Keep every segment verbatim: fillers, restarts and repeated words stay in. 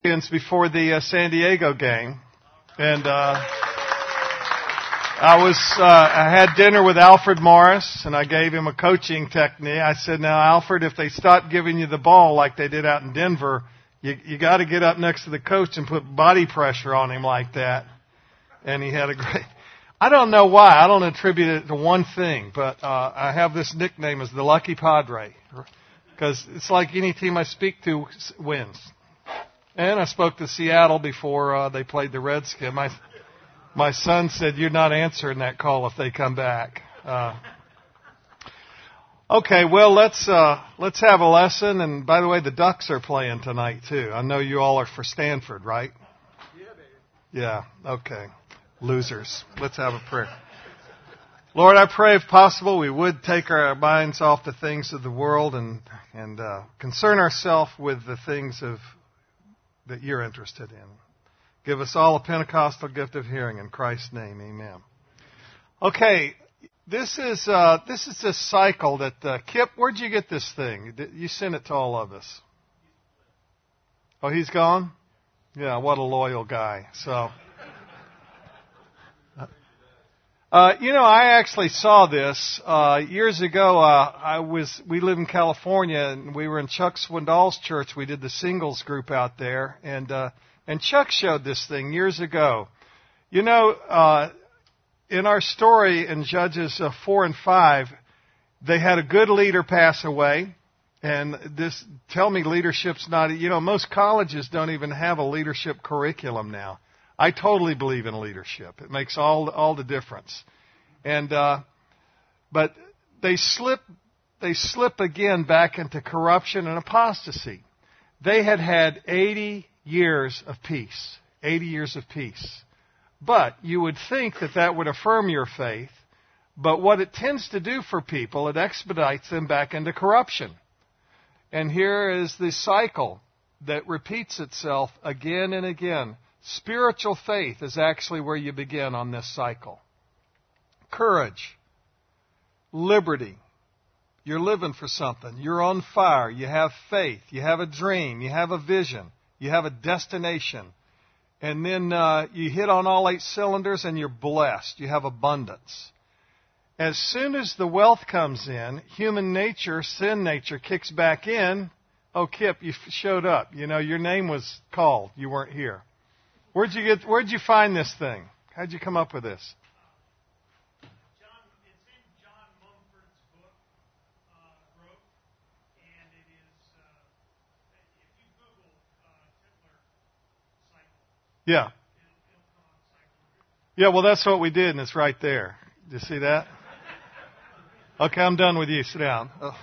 Before the uh, San Diego game, and uh, I was uh, I had dinner with Alfred Morris, and I gave him a coaching technique. I said, "Now, Alfred, if they stop giving you the ball like they did out in Denver, you you got to get up next to the coach and put body pressure on him like that." And he had a great. I don't know why. I don't attribute it to one thing, but uh, I have this nickname as the Lucky Padre because it's like any team I speak to wins. And I spoke to Seattle before uh, they played the Redskins. My my son said, "You're not answering that call if they come back." Uh, okay, well let's uh, let's have a lesson. And by the way, the Ducks are playing tonight too. I know you all are for Stanford, right? Yeah, baby. Yeah. Okay. Losers. Let's have a prayer. Lord, I pray if possible we would take our minds off the things of the world and and uh, concern ourselves with the things of that you're interested in. Give us all a Pentecostal gift of hearing in Christ's name, amen. Okay, this is uh, this is this cycle that uh, Kip. Where'd you get this thing? You sent it to all of us. Oh, he's gone? Yeah, what a loyal guy. So, uh, you know, I actually saw this uh, years ago. Uh, I was we live in California, and we were in Chuck Swindoll's church. We did the singles group out there, and uh, and Chuck showed this thing years ago. You know, uh, in our story in Judges uh, four and five, they had a good leader pass away, and this tell me leadership's not. You know, most colleges don't even have a leadership curriculum now. I totally believe in leadership. It makes all all the difference. And uh, but they slip they slip again back into corruption and apostasy. They had had eighty years of peace, eighty years of peace. But you would think that that would affirm your faith. But what it tends to do for people, it expedites them back into corruption. And here is the cycle that repeats itself again and again. Spiritual faith is actually where you begin on this cycle. Courage, liberty. You're living for something. You're on fire. You have faith. You have a dream. You have a vision. You have a destination. And then uh, you hit on all eight cylinders and you're blessed. You have abundance. As soon as the wealth comes in, human nature, sin nature, kicks back in. Oh, Kip, you showed up. You know, your name was called. You weren't here. Where'd you get? Where'd you find this thing? How'd you come up with this? John, it's in John Mumford's book, uh, wrote, and it is. Uh, if you Google uh, Hitler cycle, yeah, it'll, it'll come on cycle. Yeah, well, that's what we did, and it's right there. Do you see that? Okay, I'm done with you. Sit down. Oh.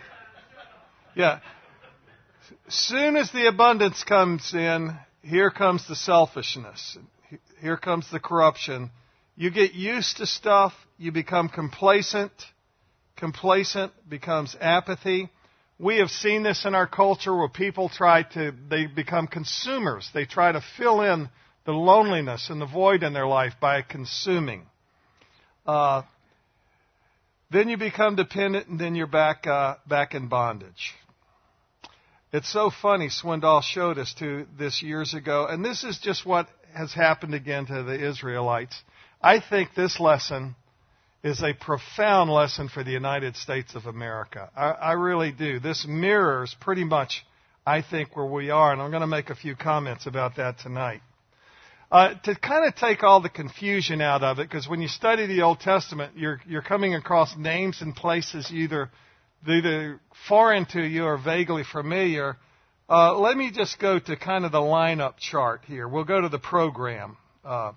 Yeah. As soon as the abundance comes in, here comes the selfishness. Here comes the corruption. You get used to stuff. You become complacent. Complacent becomes apathy. We have seen this in our culture where people try to, they become consumers. They try to fill in the loneliness and the void in their life by consuming. Uh, then you become dependent, and then you're back uh, back in bondage. It's so funny, Swindoll showed us to this years ago, and this is just what has happened again to the Israelites. I think this lesson is a profound lesson for the United States of America. I, I really do. This mirrors pretty much, I think, where we are, and I'm going to make a few comments about that tonight. Uh, to kind of take all the confusion out of it, because when you study the Old Testament, you're you're coming across names and places either either foreign to you or vaguely familiar. Uh, let me just go to kind of the lineup chart here. We'll go to the program. Uh,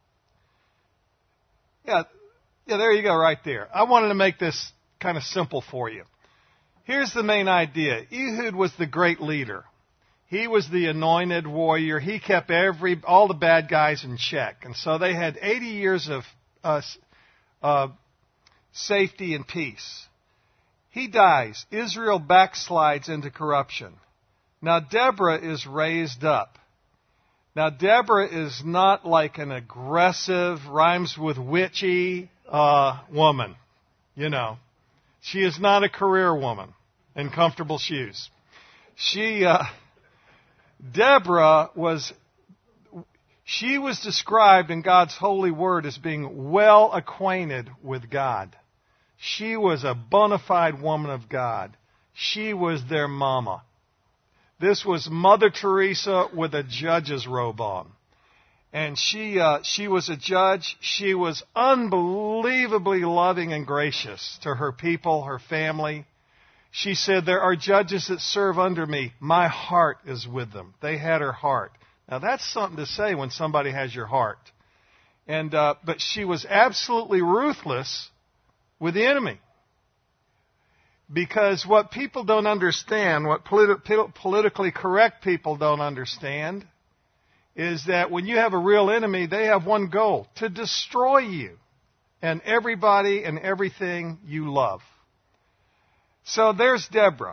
yeah, yeah, there you go, right there. I wanted to make this kind of simple for you. Here's the main idea. Ehud was the great leader. He was the anointed warrior. He kept every all the bad guys in check. And so they had eighty years of uh, uh, safety and peace. He dies. Israel backslides into corruption. Now Deborah is raised up. Now Deborah is not like an aggressive, rhymes with witchy uh, woman. You know, she is not a career woman in comfortable shoes. She... Uh, Deborah was, she was described in God's holy word as being well acquainted with God. She was a bona fide woman of God. She was their mama. This was Mother Teresa with a judge's robe on. And she uh, she was a judge. She was unbelievably loving and gracious to her people, her family. She said, there are judges that serve under me. My heart is with them. They had her heart. Now, that's something to say when somebody has your heart. And uh, but she was absolutely ruthless with the enemy. Because what people don't understand, what politi- politically correct people don't understand, is that when you have a real enemy, they have one goal, to destroy you and everybody and everything you love. So there's Deborah.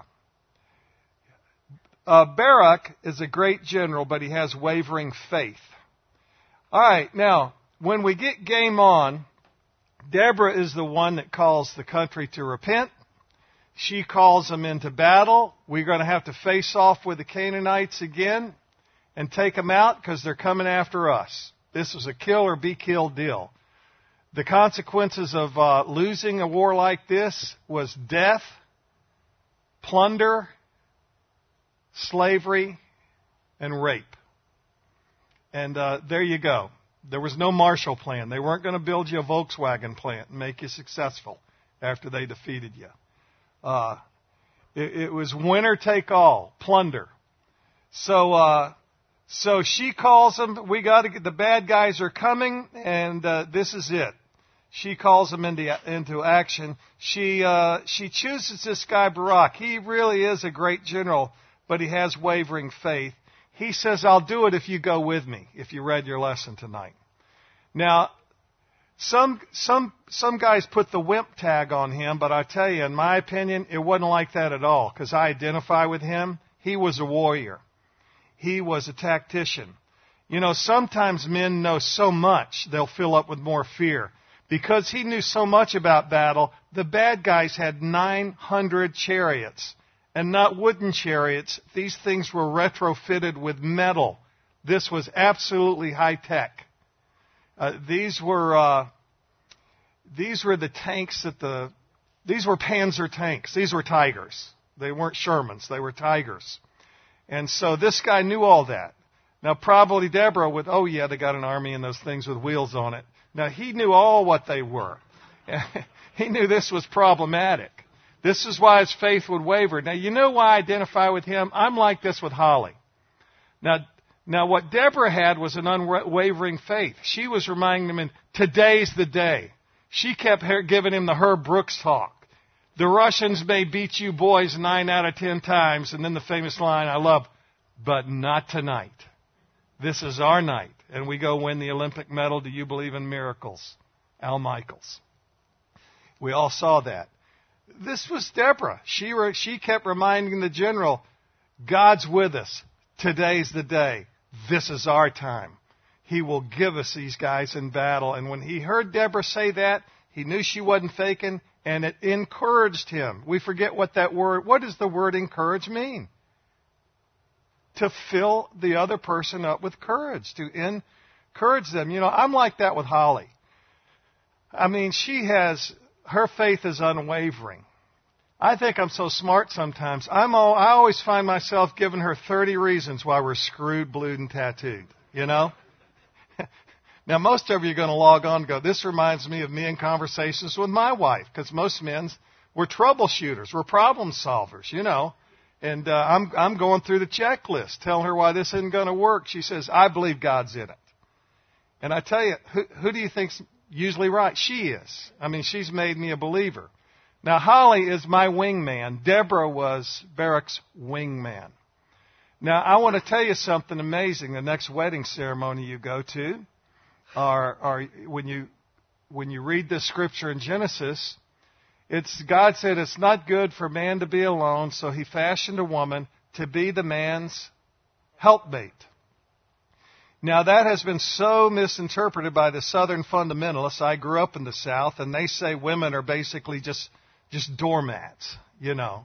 Uh, Barak is a great general, but he has wavering faith. All right, now, when we get game on, Deborah is the one that calls the country to repent. She calls them into battle. We're going to have to face off with the Canaanites again and take them out because they're coming after us. This was a kill or be killed deal. The consequences of uh, losing a war like this was death, plunder, slavery, and rape. And uh, there you go. There was no Marshall Plan. They weren't going to build you a Volkswagen plant and make you successful after they defeated you. Uh, it, it was winner take all, plunder. So, uh, so she calls them. We got to get the bad guys are coming, and uh, this is it. She calls them into into action. She uh, she chooses this guy Barak. He really is a great general, but he has wavering faith. He says, "I'll do it if you go with me." If you read your lesson tonight. Now, some some some guys put the wimp tag on him, but I tell you, in my opinion, it wasn't like that at all. Because I identify with him. He was a warrior. He was a tactician. You know, sometimes men know so much they'll fill up with more fear. Because he knew so much about battle, the bad guys had nine hundred chariots. And not wooden chariots. These things were retrofitted with metal. This was absolutely high tech. Uh, these were uh, these were the tanks that the these were Panzer tanks. These were Tigers. They weren't Shermans. They were Tigers. And so this guy knew all that. Now probably Deborah would, oh yeah, they got an army and those things with wheels on it. Now he knew all what they were. He knew this was problematic. This is why his faith would waver. Now, you know why I identify with him? I'm like this with Holly. Now, now what Deborah had was an unwavering faith. She was reminding him, today's the day. She kept giving him the Herb Brooks talk. The Russians may beat you boys nine out of ten times. And then the famous line I love, but not tonight. This is our night. And we go win the Olympic medal. Do you believe in miracles? Al Michaels. We all saw that. This was Deborah. She, re, she kept reminding the general, God's with us. Today's the day. This is our time. He will give us these guys in battle. And when he heard Deborah say that, he knew she wasn't faking, and it encouraged him. We forget what that word, what does the word encourage mean? To fill the other person up with courage, to encourage them. You know, I'm like that with Holly. I mean, she has... Her faith is unwavering. I think I'm so smart sometimes. I'm all, I always find myself giving her thirty reasons why we're screwed, blued, and tattooed. You know? Now, most of you are going to log on and go, this reminds me of me in conversations with my wife. Because most men, we're troubleshooters. We're problem solvers, you know. And uh, I'm, I'm going through the checklist, telling her why this isn't going to work. She says, I believe God's in it. And I tell you, who, who do you think's usually right? She is. I mean, she's made me a believer. Now, Holly is my wingman. Deborah was Barak's wingman. Now, I want to tell you something amazing. The next wedding ceremony you go to, or, or when you when you read this scripture in Genesis, it's God said it's not good for man to be alone, so He fashioned a woman to be the man's helpmate. Now, that has been so misinterpreted by the Southern fundamentalists. I grew up in the South, and they say women are basically just, just doormats, you know.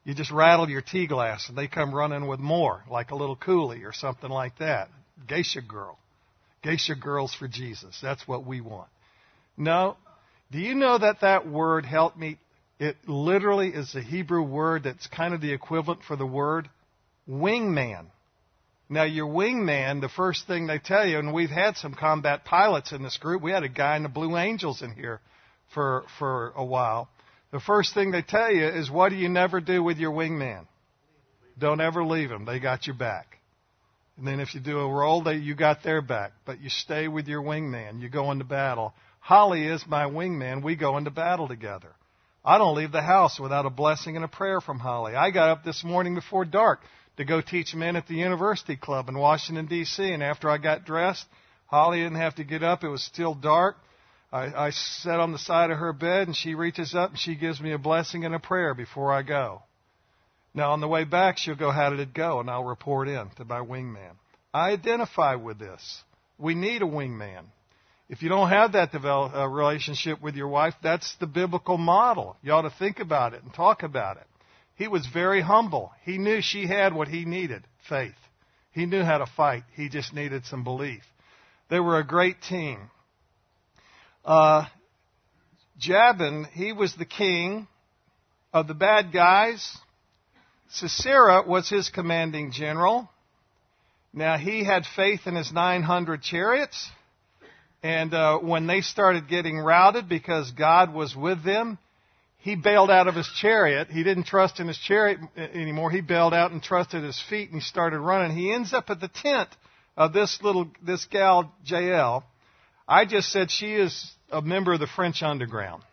You just rattle your tea glass and they come running with more, like a little coolie or something like that. Geisha girl. Geisha girls for Jesus. That's what we want. No. Do you know that that word, help me, it literally is a Hebrew word that's kind of the equivalent for the word wingman. Now, your wingman, the first thing they tell you, and we've had some combat pilots in this group. We had a guy in the Blue Angels in here for for a while. The first thing they tell you is, what do you never do with your wingman? Don't ever leave him. They got your back. And then if you do a roll, they, you got their back. But you stay with your wingman. You go into battle. Holly is my wingman. We go into battle together. I don't leave the house without a blessing and a prayer from Holly. I got up this morning before dark to go teach men at the University Club in Washington, D C And after I got dressed, Holly didn't have to get up. It was still dark. I, I sat on the side of her bed, and she reaches up and she gives me a blessing and a prayer before I go. Now, on the way back, she'll go, how did it go? And I'll report in to my wingman. I identify with this. We need a wingman. If you don't have that develop, uh, relationship with your wife, that's the biblical model. You ought to think about it and talk about it. He was very humble. He knew she had what he needed, faith. He knew how to fight. He just needed some belief. They were a great team. Uh, Jabin, he was the king of the bad guys. Sisera was his commanding general. Now, he had faith in his nine hundred chariots. And uh, when they started getting routed because God was with them, he bailed out of his chariot. He didn't trust in his chariot anymore. He bailed out and trusted his feet, and he started running. He ends up at the tent of this little, this gal, Jael. I just said she is a member of the French underground.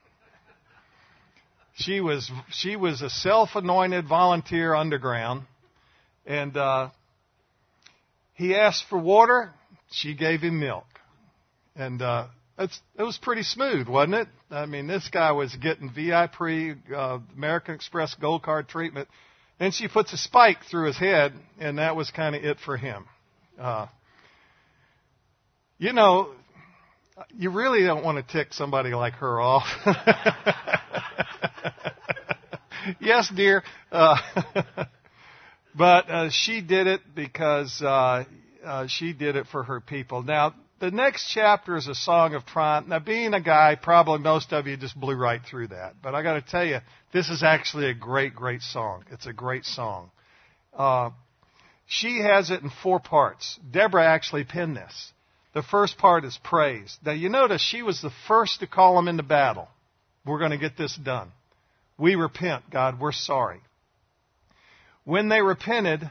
She was, she was a self-anointed volunteer underground. And uh, he asked for water. She gave him milk. And uh, it's, it was pretty smooth, wasn't it? I mean, this guy was getting V I P, uh, American Express Gold Card treatment. Then she puts a spike through his head, and that was kind of it for him. Uh, you know, you really don't want to tick somebody like her off. Yes, dear. Uh, but uh, she did it because uh, uh, she did it for her people. Now, the next chapter is a song of triumph. Now, being a guy, probably most of you just blew right through that. But I got to tell you, this is actually a great, great song. It's a great song. Uh, she has it in four parts. Deborah actually penned this. The first part is praise. Now, you notice she was the first to call them into battle. We're going to get this done. We repent, God. We're sorry. When they repented,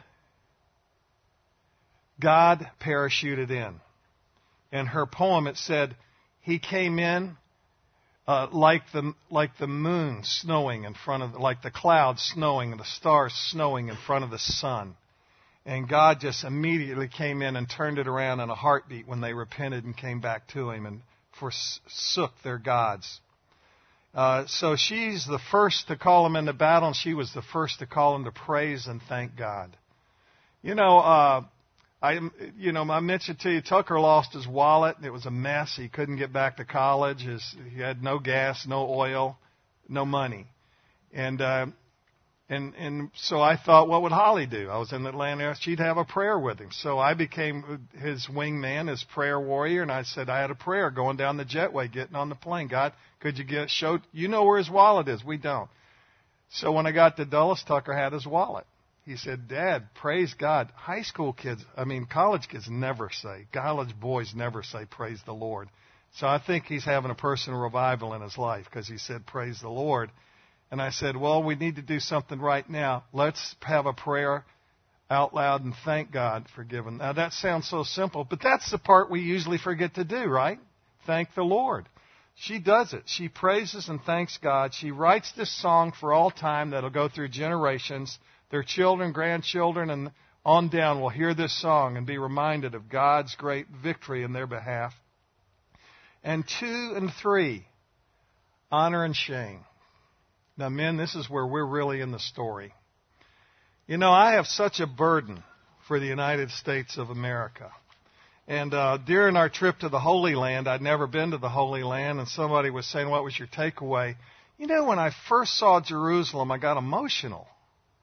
God parachuted in. In her poem, it said, he came in uh, like the like the moon snowing in front of, like the clouds snowing and the stars snowing in front of the sun. And God just immediately came in and turned it around in a heartbeat when they repented and came back to him and forsook their gods. Uh, so she's the first to call them into battle, and she was the first to call them to praise and thank God. You know, uh, I, you know, I mentioned to you, Tucker lost his wallet. It was a mess. He couldn't get back to college. His, he had no gas, no oil, no money. And, uh, and, and so I thought, what would Holly do? I was in Atlanta area. She'd have a prayer with him. So I became his wingman, his prayer warrior. And I said, I had a prayer going down the jetway, getting on the plane. God, could you get, show, you know where his wallet is. We don't. So when I got to Dulles, Tucker had his wallet. He said, Dad, praise God. High school kids, I mean, college kids never say, college boys never say praise the Lord. So I think he's having a personal revival in his life because he said praise the Lord. And I said, well, we need to do something right now. Let's have a prayer out loud and thank God for giving. Now, that sounds so simple, but that's the part we usually forget to do, right? Thank the Lord. She does it. She praises and thanks God. She writes this song for all time that'll go through generations. Their children, grandchildren, and on down will hear this song and be reminded of God's great victory in their behalf. And two and three, honor and shame. Now, men, this is where we're really in the story. You know, I have such a burden for the United States of America. And uh, during our trip to the Holy Land, I'd never been to the Holy Land, and somebody was saying, what was your takeaway? You know, when I first saw Jerusalem, I got emotional.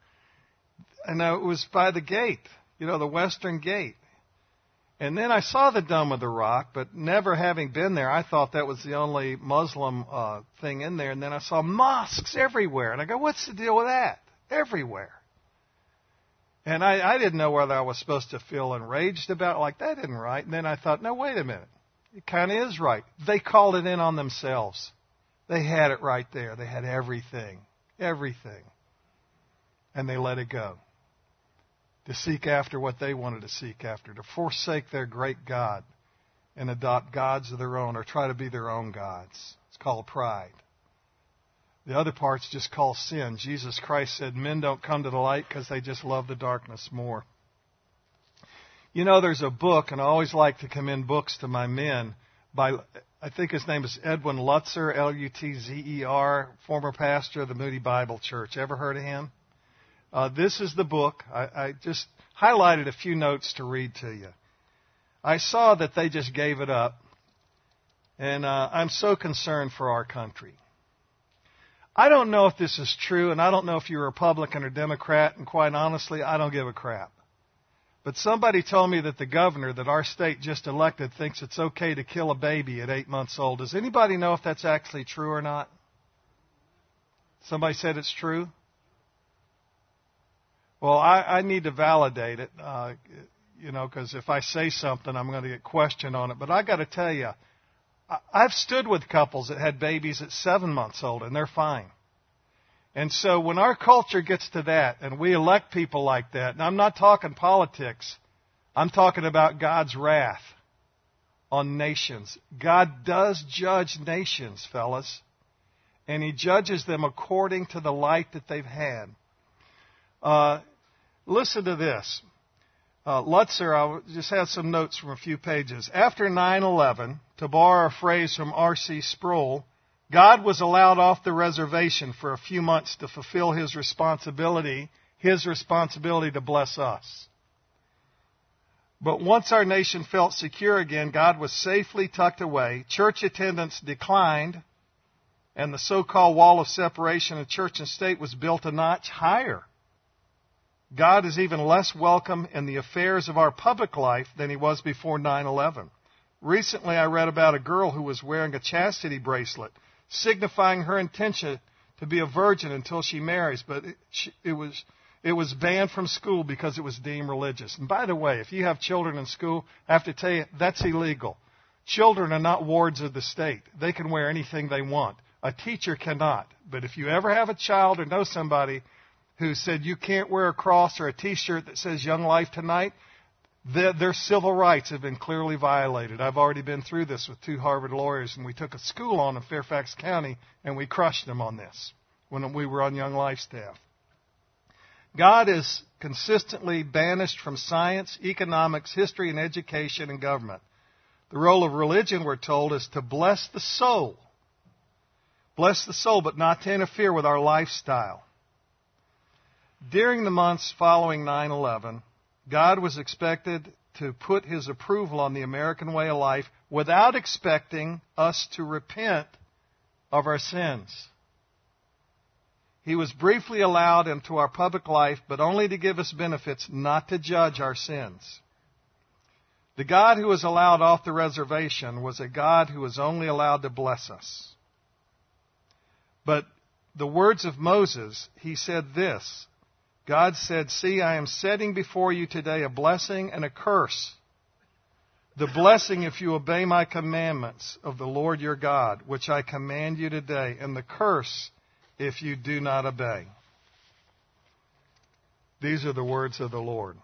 and I, it was by the gate, you know, the western gate. And then I saw the Dome of the Rock, but never having been there, I thought that was the only Muslim uh, thing in there. And then I saw mosques everywhere. And I go, what's the deal with that? Everywhere. And I, I didn't know whether I was supposed to feel enraged about it, like that isn't right. And then I thought, no, wait a minute. It kind of is right. They called it in on themselves. They had it right there. They had everything. Everything. And they let it go. To seek after what they wanted to seek after, to forsake their great God and adopt gods of their own or try to be their own gods. It's called pride. The other part's just called sin. Jesus Christ said men don't come to the light because they just love the darkness more. You know, there's a book, and I always like to commend books to my men, by, I think his name is Edwin Lutzer, L U T Z E R, former pastor of the Moody Bible Church. Ever heard of him? Uh, this is the book. I, I just highlighted a few notes to read to you. I saw that they just gave it up, and uh, I'm so concerned for our country. I don't know if this is true, and I don't know if you're Republican or Democrat, and quite honestly, I don't give a crap. But somebody told me that the governor that our state just elected thinks it's okay to kill a baby at eight months old. Does anybody know if that's actually true or not? Somebody said it's true? Well, I, I need to validate it, uh, you know, because if I say something, I'm going to get questioned on it. But I got to tell you, I, I've stood with couples that had babies at seven months old, and they're fine. And so when our culture gets to that, and we elect people like that, and I'm not talking politics, I'm talking about God's wrath on nations. God does judge nations, fellas, and He judges them according to the light that they've had. Uh, listen to this. Uh, Lutzer, I just have some notes from a few pages. After nine eleven, to borrow a phrase from R C Sproul, God was allowed off the reservation for a few months to fulfill His responsibility, His responsibility to bless us. But once our nation felt secure again, God was safely tucked away, church attendance declined, and the so-called wall of separation of church and state was built a notch higher. God is even less welcome in the affairs of our public life than He was before nine eleven. Recently, I read about a girl who was wearing a chastity bracelet, signifying her intention to be a virgin until she marries, but it, she, it was it was banned from school because it was deemed religious. And by the way, if you have children in school, I have to tell you, that's illegal. Children are not wards of the state. They can wear anything they want. A teacher cannot. But if you ever have a child or know somebody who said you can't wear a cross or a T-shirt that says Young Life Tonight, their, their civil rights have been clearly violated. I've already been through this with two Harvard lawyers, and we took a school on in Fairfax County, and we crushed them on this when we were on Young Life staff. God is consistently banished from science, economics, history, and education and government. The role of religion, we're told, is to bless the soul. Bless the soul, but not to interfere with our lifestyle. During the months following nine eleven, God was expected to put His approval on the American way of life without expecting us to repent of our sins. He was briefly allowed into our public life, but only to give us benefits, not to judge our sins. The God who was allowed off the reservation was a God who was only allowed to bless us. But the words of Moses, he said this, God said, "See, I am setting before you today a blessing and a curse. The blessing if you obey my commandments of the Lord your God, which I command you today, and the curse if you do not obey." These are the words of the Lord.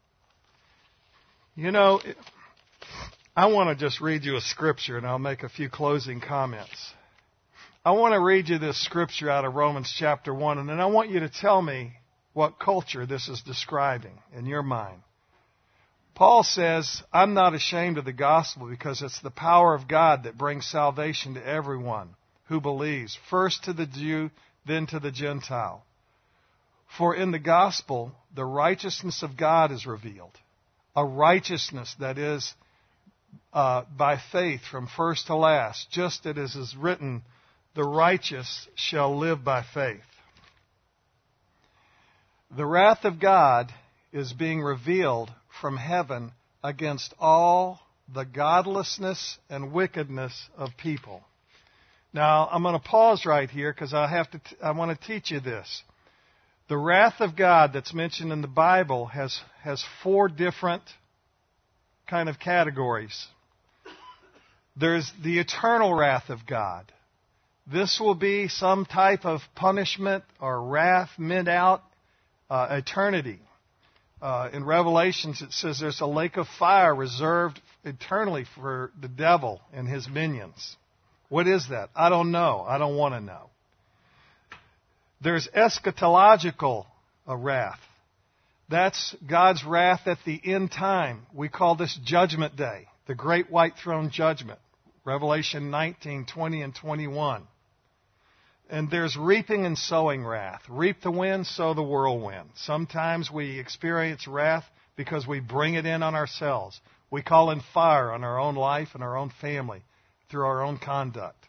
You know, I want to just read you a scripture, and I'll make a few closing comments. I want to read you this scripture out of Romans chapter one, and then I want you to tell me what culture this is describing in your mind. Paul says, "I'm not ashamed of the gospel because it's the power of God that brings salvation to everyone who believes, first to the Jew, then to the Gentile. For in the gospel, the righteousness of God is revealed, a righteousness that is uh, by faith from first to last, just as it is written, the righteous shall live by faith." The wrath of God is being revealed from heaven against all the godlessness and wickedness of people. Now, I'm going to pause right here because I have to. T- I want to teach you this. The wrath of God that's mentioned in the Bible has has four different kind of categories. There's the eternal wrath of God. This will be some type of punishment or wrath meant out uh, eternity. Uh, in Revelations, it says there's a lake of fire reserved eternally for the devil and his minions. What is that? I don't know. I don't want to know. There's eschatological uh, wrath. That's God's wrath at the end time. We call this Judgment Day, the Great White Throne Judgment. Revelation nineteen, twenty, and twenty-one. And there's reaping and sowing wrath. Reap the wind, sow the whirlwind. Sometimes we experience wrath because we bring it in on ourselves. We call in fire on our own life and our own family through our own conduct.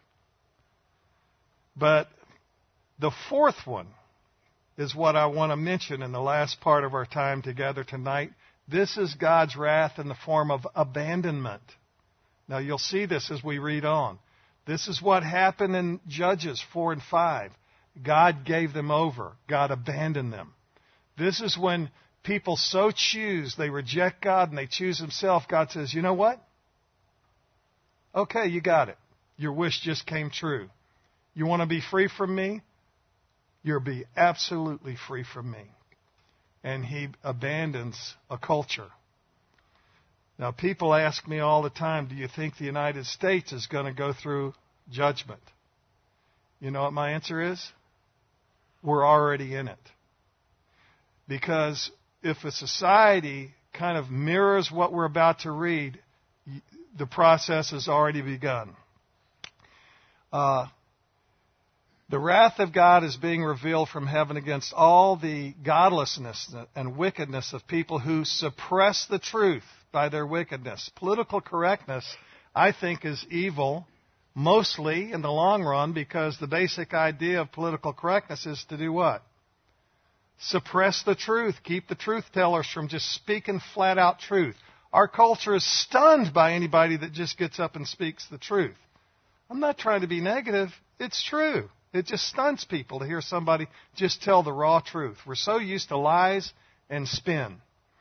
But the fourth one is what I want to mention in the last part of our time together tonight. This is God's wrath in the form of abandonment. Now, you'll see this as we read on. This is what happened in Judges four and five. God gave them over. God abandoned them. This is when people so choose, they reject God and they choose Himself. God says, you know what? Okay, you got it. Your wish just came true. You want to be free from me? You'll be absolutely free from me. And He abandons a culture. Now, people ask me all the time, do you think the United States is going to go through judgment? You know what my answer is? We're already in it. Because if a society kind of mirrors what we're about to read, the process has already begun. Uh, the wrath of God is being revealed from heaven against all the godlessness and wickedness of people who suppress the truth by their wickedness. Political correctness, I think, is evil, mostly in the long run, because the basic idea of political correctness is to do what? Suppress the truth. Keep the truth tellers from just speaking flat out truth. Our culture is stunned by anybody that just gets up and speaks the truth. I'm not trying to be negative. It's true. It just stuns people to hear somebody just tell the raw truth. We're so used to lies and spin.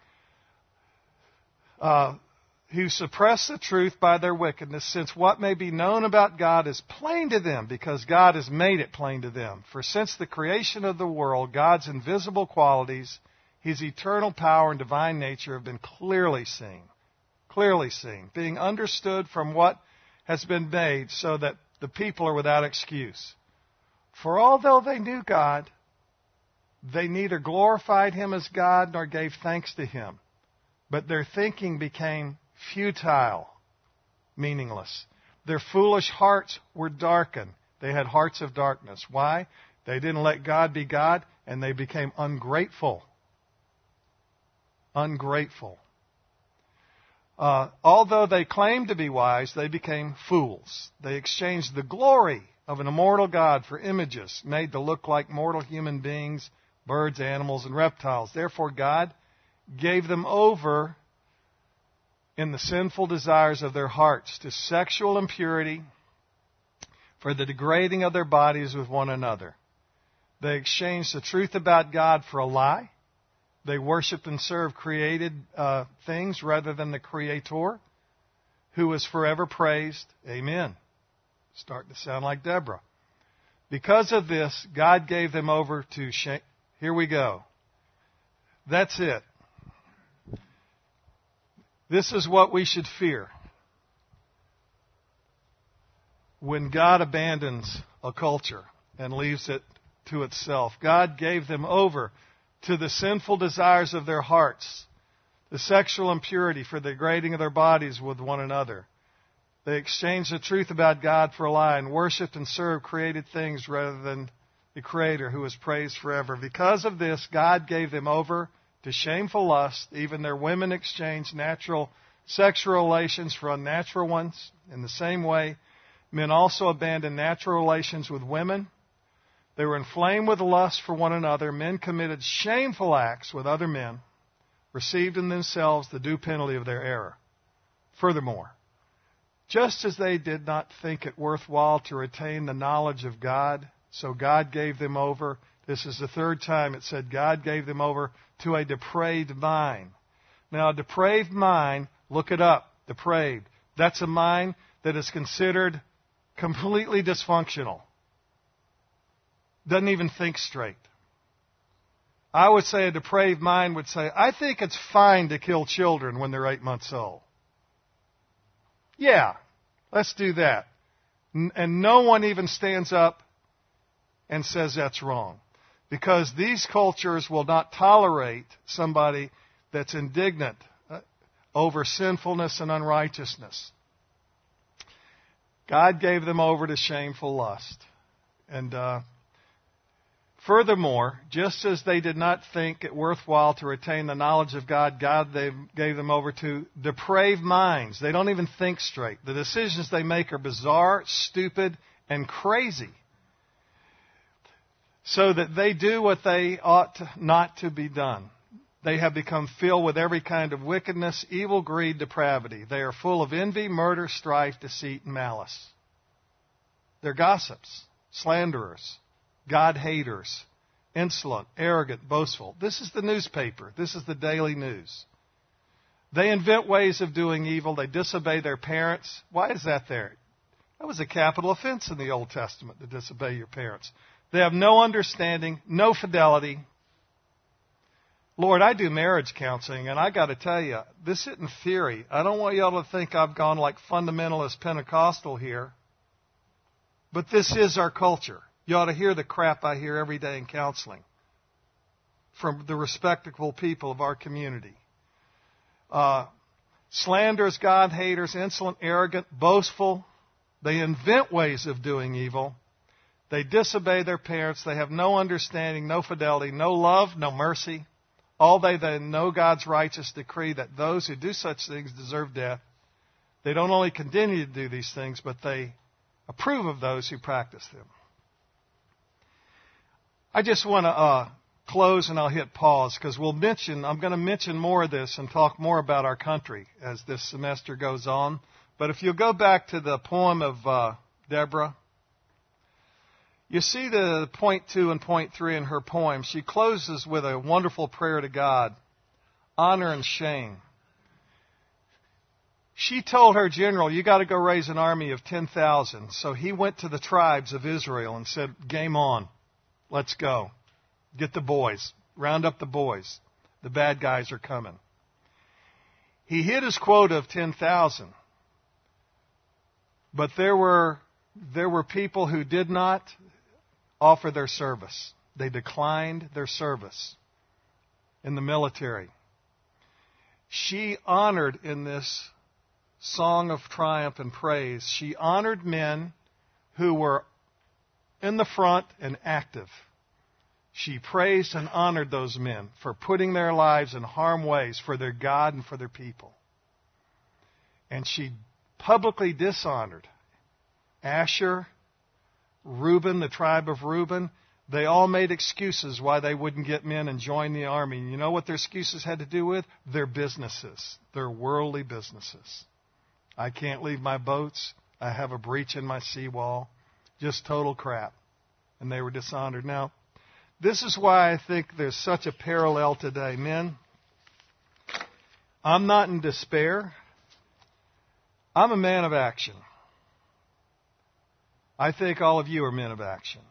Uh, who suppress the truth by their wickedness, since what may be known about God is plain to them, because God has made it plain to them. For since the creation of the world, God's invisible qualities, His eternal power and divine nature have been clearly seen, clearly seen, being understood from what has been made, so that the people are without excuse. For although they knew God, they neither glorified Him as God nor gave thanks to Him. But their thinking became futile, meaningless. Their foolish hearts were darkened. They had hearts of darkness. Why? They didn't let God be God, and they became ungrateful. Ungrateful. Uh, although they claimed to be wise, they became fools. They exchanged the glory of an immortal God for images made to look like mortal human beings, birds, animals, and reptiles. Therefore, God gave them over in the sinful desires of their hearts to sexual impurity for the degrading of their bodies with one another. They exchanged the truth about God for a lie. They worshiped and served created uh, things rather than the Creator, who is forever praised. Amen. Starting to sound like Deborah. Because of this, God gave them over to shame. Here we go. That's it. This is what we should fear. When God abandons a culture and leaves it to itself, God gave them over to the sinful desires of their hearts, the sexual impurity for the degrading of their bodies with one another. They exchanged the truth about God for a lie and worshipped and served created things rather than the Creator, who is praised forever. Because of this, God gave them over to shameful lust. Even their women exchanged natural sexual relations for unnatural ones. In the same way, men also abandon natural relations with women. They were inflamed with lust for one another. Men committed shameful acts with other men, received in themselves the due penalty of their error. Furthermore, just as they did not think it worthwhile to retain the knowledge of God, so God gave them over. This is the third time it said God gave them over to a depraved mind. Now, a depraved mind, look it up, depraved. That's a mind that is considered completely dysfunctional. Doesn't even think straight. I would say a depraved mind would say, I think it's fine to kill children when they're eight months old. Yeah, let's do that. And no one even stands up and says that's wrong. Because these cultures will not tolerate somebody that's indignant over sinfulness and unrighteousness. God gave them over to shameful lust. And uh, furthermore, just as they did not think it worthwhile to retain the knowledge of God, God they gave them over to depraved minds. They don't even think straight. The decisions they make are bizarre, stupid, and crazy. So that they do what they ought to, not to be done. They have become filled with every kind of wickedness, evil, greed, depravity. They are full of envy, murder, strife, deceit, and malice. They're gossips, slanderers, God-haters, insolent, arrogant, boastful. This is the newspaper. This is the daily news. They invent ways of doing evil. They disobey their parents. Why is that there? That was a capital offense in the Old Testament, to disobey your parents. They have no understanding, no fidelity. Lord, I do marriage counseling, and I got to tell you, this isn't theory. I don't want y'all to think I've gone like fundamentalist Pentecostal here, but this is our culture. You ought to hear the crap I hear every day in counseling from the respectable people of our community. Uh, slanderers, God-haters, insolent, arrogant, boastful. They invent ways of doing evil. They disobey their parents. They have no understanding, no fidelity, no love, no mercy. All they then know God's righteous decree that those who do such things deserve death. They don't only continue to do these things, but they approve of those who practice them. I just want to uh, close and I'll hit pause because we'll mention, I'm going to mention more of this and talk more about our country as this semester goes on. But if you'll go back to the poem of uh, Deborah, you see the point two and point three in her poem. She closes with a wonderful prayer to God, honor and shame. She told her general, you got to go raise an army of ten thousand. So he went to the tribes of Israel and said, game on. Let's go. Get the boys. Round up the boys. The bad guys are coming. He hit his quota of ten thousand. But there were, there were people who did not offer their service. They declined their service in the military. She honored in this song of triumph and praise, she honored men who were in the front and active. She praised and honored those men for putting their lives in harm's way for their God and for their people. And she publicly dishonored Asher, Reuben, the tribe of Reuben. They all made excuses why they wouldn't get men and join the army. You know what their excuses had to do with? Their businesses, their worldly businesses. I can't leave my boats. I have a breach in my seawall. Just total crap. And they were dishonored. Now, this is why I think there's such a parallel today. Men, I'm not in despair. I'm a man of action. I think all of you are men of action.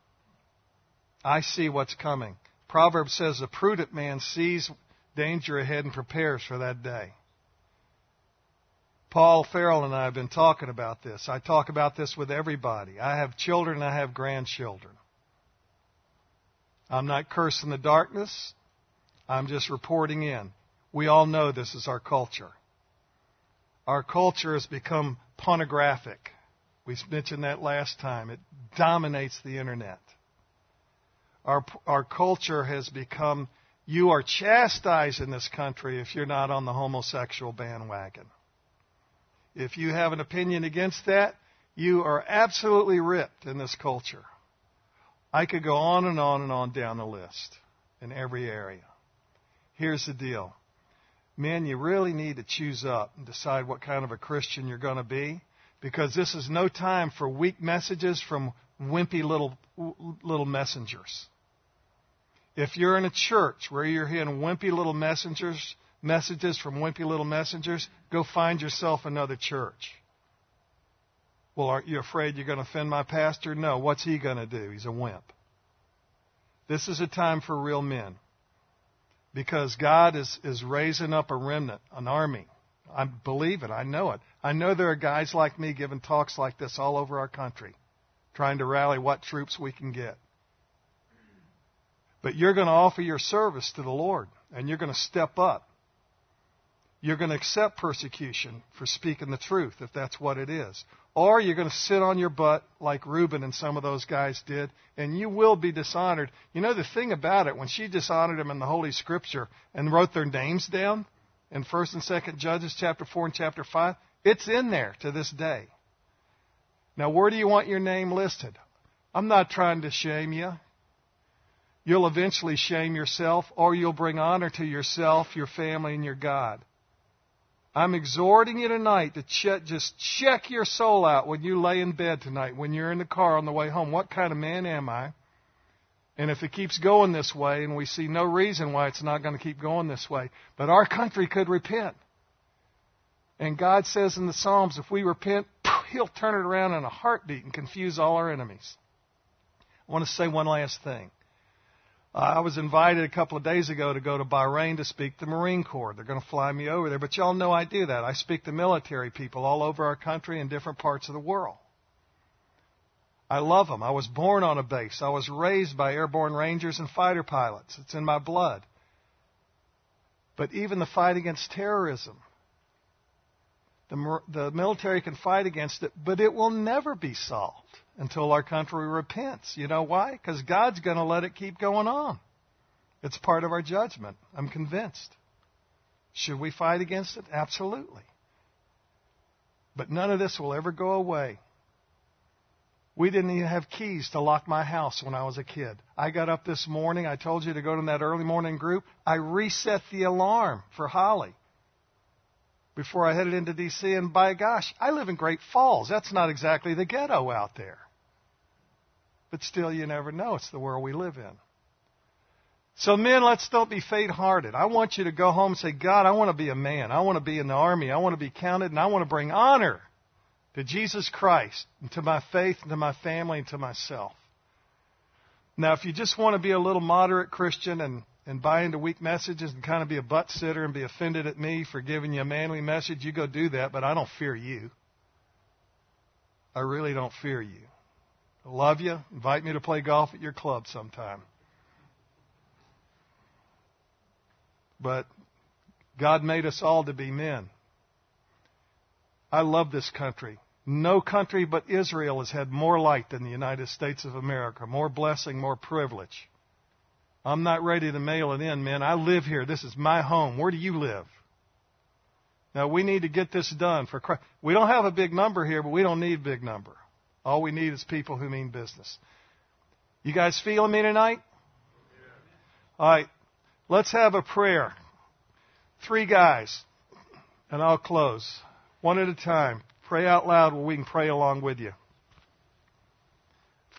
I see what's coming. Proverbs says a prudent man sees danger ahead and prepares for that day. Paul Farrell and I have been talking about this. I talk about this with everybody. I have children, I have grandchildren. I'm not cursing the darkness. I'm just reporting in. We all know this is our culture. Our culture has become pornographic. We mentioned that last time. It dominates the internet. Our, our culture has become, you are chastised in this country if you're not on the homosexual bandwagon. If you have an opinion against that, you are absolutely ripped in this culture. I could go on and on and on down the list in every area. Here's the deal. Men, you really need to choose up and decide what kind of a Christian you're going to be, because this is no time for weak messages from wimpy little little messengers. If you're in a church where you're hearing wimpy little messengers, messages from wimpy little messengers, go find yourself another church. Well, aren't you afraid you're going to offend my pastor? No. What's he going to do? He's a wimp. This is a time for real men, because God is, is raising up a remnant, an army. I believe it. I know it. I know there are guys like me giving talks like this all over our country, trying to rally what troops we can get. But you're going to offer your service to the Lord, and you're going to step up. You're going to accept persecution for speaking the truth, if that's what it is. Or you're going to sit on your butt like Reuben and some of those guys did, and you will be dishonored. You know, the thing about it, when she dishonored them in the Holy Scripture and wrote their names down in First and Second Judges, chapter four and chapter five, it's in there to this day. Now, where do you want your name listed? I'm not trying to shame you. You'll eventually shame yourself, or you'll bring honor to yourself, your family, and your God. I'm exhorting you tonight to check, just check your soul out when you lay in bed tonight, when you're in the car on the way home. What kind of man am I? And if it keeps going this way, and we see no reason why it's not going to keep going this way, but our country could repent. And God says in the Psalms, if we repent, He'll turn it around in a heartbeat and confuse all our enemies. I want to say one last thing. Uh, I was invited a couple of days ago to go to Bahrain to speak to the Marine Corps. They're going to fly me over there, but y'all know I do that. I speak to military people all over our country and different parts of the world. I love them. I was born on a base. I was raised by airborne rangers and fighter pilots. It's in my blood. But even the fight against terrorism, the, the military can fight against it, but it will never be solved until our country repents. You know why? Because God's going to let it keep going on. It's part of our judgment. I'm convinced. Should we fight against it? Absolutely. But none of this will ever go away. We didn't even have keys to lock my house when I was a kid. I got up this morning. I told you to go to that early morning group. I reset the alarm for Holly before I headed into D C, and by gosh, I live in Great Falls. That's not exactly the ghetto out there. But still, you never know. It's the world we live in. So men, let's don't be faint-hearted. I want you to go home and say, God, I want to be a man. I want to be in the army. I want to be counted, and I want to bring honor to Jesus Christ, and to my faith, and to my family, and to myself. Now, if you just want to be a little moderate Christian and, and buy into weak messages and kind of be a butt sitter and be offended at me for giving you a manly message, you go do that, but I don't fear you. I really don't fear you. I love you. Invite me to play golf at your club sometime. But God made us all to be men. I love this country. No country but Israel has had more light than the United States of America, more blessing, more privilege. I'm not ready to mail it in, man. I live here. This is my home. Where do you live? Now, we need to get this done for Christ. We don't have a big number here, but we don't need a big number. All we need is people who mean business. You guys feeling me tonight? All right. Let's have a prayer. Three guys, and I'll close. One at a time. Pray out loud where we can pray along with you.